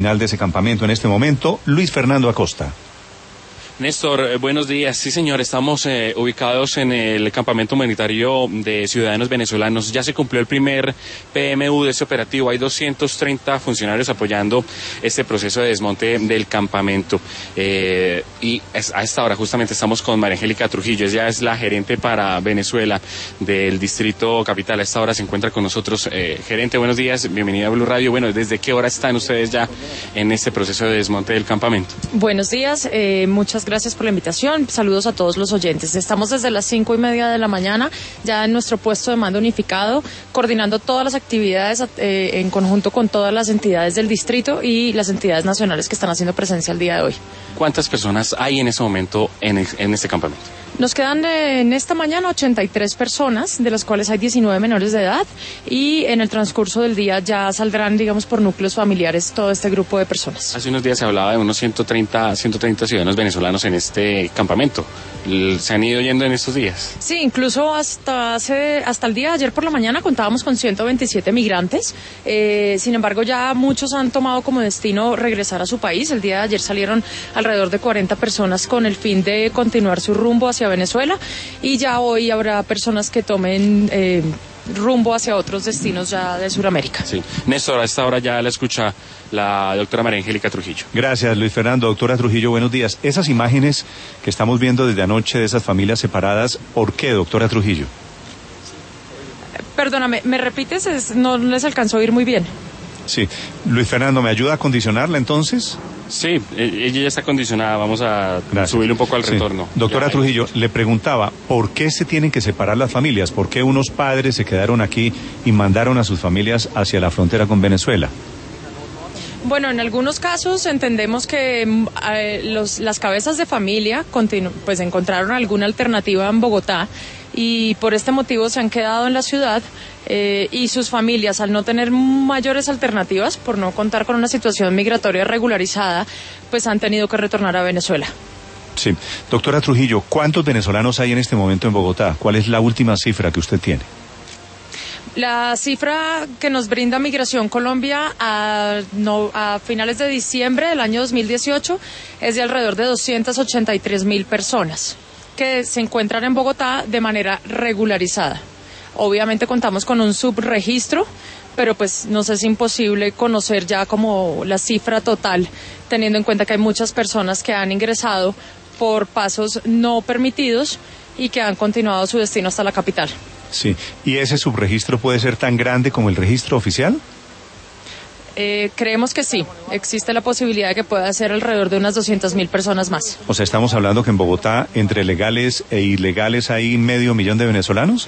Final de ese campamento en este momento, Luis Fernando Acosta. Néstor, buenos días. Sí, señor, estamos ubicados en el campamento humanitario de ciudadanos venezolanos. Ya se cumplió el primer PMU de este operativo. Hay 230 funcionarios apoyando este proceso de desmonte del campamento. Y a esta hora justamente estamos con María Angélica Trujillo. Ella es la gerente para Venezuela del Distrito Capital. A esta hora se encuentra con nosotros. Gerente, buenos días. Bienvenida a Blue Radio. Bueno, ¿desde qué hora están ustedes ya en este proceso de desmonte del campamento? Buenos días. Muchas gracias por la invitación. Saludos a todos los oyentes. Estamos desde las 5:30 de la mañana ya en nuestro puesto de mando unificado, coordinando todas las actividades en conjunto con todas las entidades del distrito y las entidades nacionales que están haciendo presencia el día de hoy. ¿Cuántas personas hay en ese momento en este campamento? Nos quedan en esta mañana 83 personas, de las cuales hay 19 menores de edad, y en el transcurso del día ya saldrán, digamos, por núcleos familiares todo este grupo de personas. Hace unos días se hablaba de unos 130 ciudadanos venezolanos en este campamento. ¿Se han ido yendo en estos días? Sí, incluso hasta el día de ayer por la mañana contábamos con 127 migrantes. Sin embargo, ya muchos han tomado como destino regresar a su país. El día de ayer salieron alrededor de 40 personas con el fin de continuar su rumbo hacia Venezuela, y ya hoy habrá personas que tomen rumbo hacia otros destinos ya de Sudamérica. Sí. Néstor, a esta hora ya la escucha la doctora María Angélica Trujillo. Gracias, Luis Fernando. Doctora Trujillo, buenos días. Esas imágenes que estamos viendo desde anoche de esas familias separadas, ¿por qué, doctora Trujillo? Perdóname, ¿me repites? No les alcanzó a oír muy bien. Sí. Luis Fernando, ¿me ayuda a condicionarla entonces? Sí, ella ya está condicionada. Vamos a subirle un poco al retorno. Doctora Trujillo, le preguntaba, ¿por qué se tienen que separar las familias? ¿Por qué unos padres se quedaron aquí y mandaron a sus familias hacia la frontera con Venezuela? Bueno, en algunos casos entendemos que las cabezas de familia pues encontraron alguna alternativa en Bogotá y por este motivo se han quedado en la ciudad, y sus familias, al no tener mayores alternativas, por no contar con una situación migratoria regularizada, pues han tenido que retornar a Venezuela. Sí. Doctora Trujillo, ¿cuántos venezolanos hay en este momento en Bogotá? ¿Cuál es la última cifra que usted tiene? La cifra que nos brinda Migración Colombia a finales de diciembre del año 2018 es de alrededor de 283.000 personas que se encuentran en Bogotá de manera regularizada. Obviamente contamos con un subregistro, pero pues nos es imposible conocer ya como la cifra total, teniendo en cuenta que hay muchas personas que han ingresado por pasos no permitidos y que han continuado su destino hasta la capital. Sí, ¿y ese subregistro puede ser tan grande como el registro oficial? Creemos que sí, existe la posibilidad de que pueda ser alrededor de unas 200.000 personas más. O sea, estamos hablando que en Bogotá, entre legales e ilegales, hay 500.000 de venezolanos.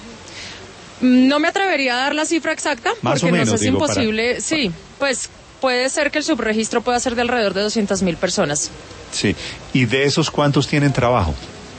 No me atrevería a dar la cifra exacta, más porque o menos, nos es imposible. Sí, pues puede ser que el subregistro pueda ser de alrededor de 200.000 personas. Sí, ¿y de esos cuántos tienen trabajo?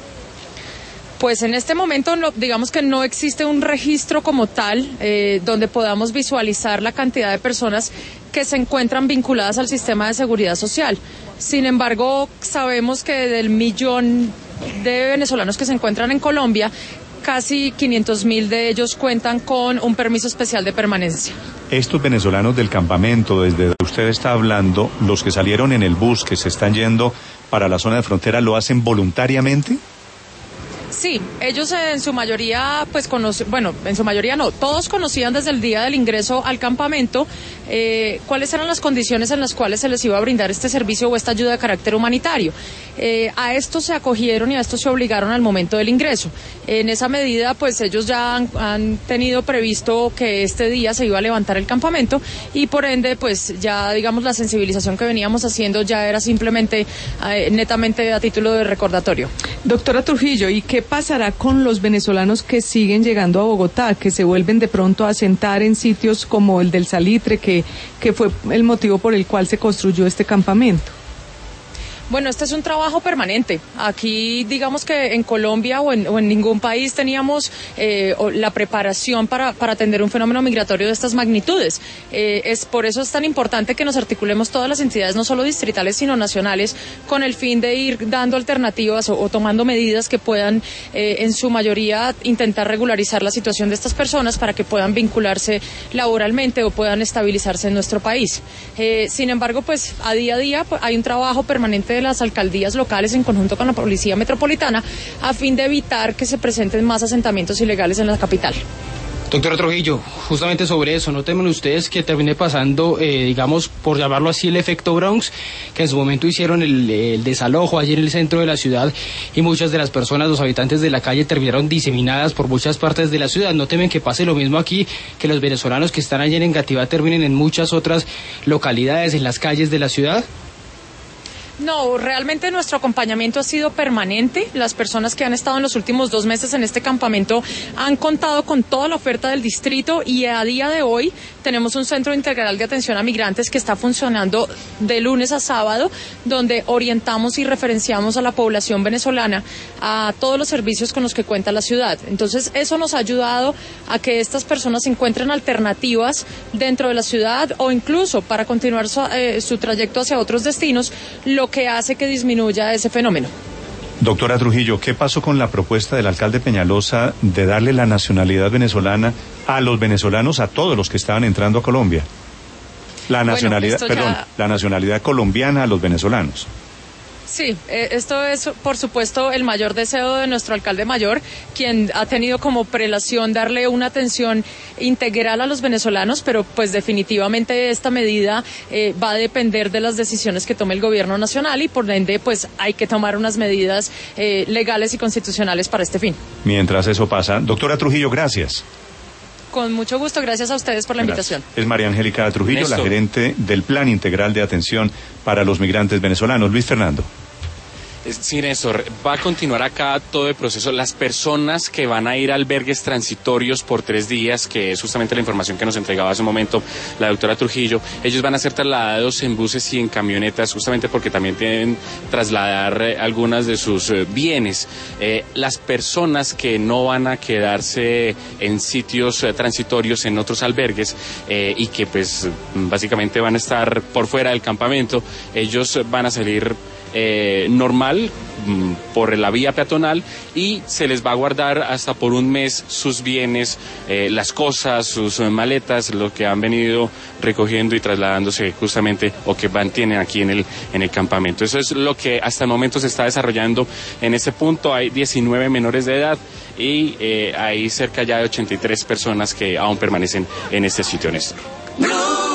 Pues en este momento digamos que no existe un registro como tal donde podamos visualizar la cantidad de personas que se encuentran vinculadas al sistema de seguridad social. Sin embargo, sabemos que del 1.000.000 de venezolanos que se encuentran en Colombia, casi 500.000 de ellos cuentan con un permiso especial de permanencia. Estos venezolanos del campamento, desde donde usted está hablando, los que salieron en el bus, que se están yendo para la zona de frontera, ¿lo hacen voluntariamente? Sí, ellos en su mayoría, pues en su mayoría no, todos conocían desde el día del ingreso al campamento cuáles eran las condiciones en las cuales se les iba a brindar este servicio o esta ayuda de carácter humanitario. A esto se acogieron y a esto se obligaron al momento del ingreso. En esa medida, pues ellos ya han tenido previsto que este día se iba a levantar el campamento y por ende, pues ya digamos la sensibilización que veníamos haciendo ya era simplemente netamente a título de recordatorio. Doctora Trujillo, ¿y qué pasará con los venezolanos que siguen llegando a Bogotá, que se vuelven de pronto a asentar en sitios como el del Salitre, que fue el motivo por el cual se construyó este campamento? Bueno, este es un trabajo permanente. Aquí, digamos que en Colombia o en ningún país teníamos la preparación para atender un fenómeno migratorio de estas magnitudes. Por eso es tan importante que nos articulemos todas las entidades, no solo distritales, sino nacionales, con el fin de ir dando alternativas o tomando medidas que puedan, en su mayoría, intentar regularizar la situación de estas personas para que puedan vincularse laboralmente o puedan estabilizarse en nuestro país. Sin embargo, pues a día pues, hay un trabajo permanente de las alcaldías locales en conjunto con la Policía Metropolitana a fin de evitar que se presenten más asentamientos ilegales en la capital. Doctora Trujillo, justamente sobre eso, ¿no temen ustedes que termine pasando, digamos, por llamarlo así, el efecto Bronx, que en su momento hicieron el desalojo allí en el centro de la ciudad y muchas de las personas, los habitantes de la calle, terminaron diseminadas por muchas partes de la ciudad? ¿No temen que pase lo mismo aquí, que los venezolanos que están allí en Engativá terminen en muchas otras localidades, en las calles de la ciudad? No, realmente nuestro acompañamiento ha sido permanente. Las personas que han estado en los últimos 2 meses en este campamento han contado con toda la oferta del distrito y a día de hoy tenemos un centro integral de atención a migrantes que está funcionando de lunes a sábado, donde orientamos y referenciamos a la población venezolana a todos los servicios con los que cuenta la ciudad. Entonces, eso nos ha ayudado a que estas personas encuentren alternativas dentro de la ciudad o incluso para continuar su trayecto hacia otros destinos, lo que hace que disminuya ese fenómeno. Doctora Trujillo, ¿qué pasó con la propuesta del alcalde Peñalosa de darle la nacionalidad venezolana a los venezolanos, a todos los que estaban entrando a Colombia? La nacionalidad colombiana a los venezolanos. Sí, esto es, por supuesto, el mayor deseo de nuestro alcalde mayor, quien ha tenido como prelación darle una atención integral a los venezolanos, pero pues definitivamente esta medida va a depender de las decisiones que tome el gobierno nacional y por ende pues hay que tomar unas medidas legales y constitucionales para este fin. Mientras eso pasa, doctora Trujillo, gracias. Con mucho gusto, gracias a ustedes por la invitación. Es María Angélica Trujillo, la gerente del Plan Integral de Atención para los Migrantes Venezolanos. Luis Fernando. Sí, Néstor, va a continuar acá todo el proceso. Las personas que van a ir a albergues transitorios por 3 días, que es justamente la información que nos entregaba hace un momento la doctora Trujillo, ellos van a ser trasladados en buses y en camionetas, justamente porque también tienen trasladar algunas de sus bienes. Las personas que no van a quedarse en sitios transitorios en otros albergues y que pues básicamente van a estar por fuera del campamento, ellos van a salir normal por la vía peatonal y se les va a guardar hasta por 1 mes sus bienes, las cosas, sus maletas, lo que han venido recogiendo y trasladándose justamente o que mantienen aquí en el campamento. Eso es lo que hasta el momento se está desarrollando en ese punto. Hay 19 menores de edad y hay cerca ya de 83 personas que aún permanecen en este sitio, Néstor.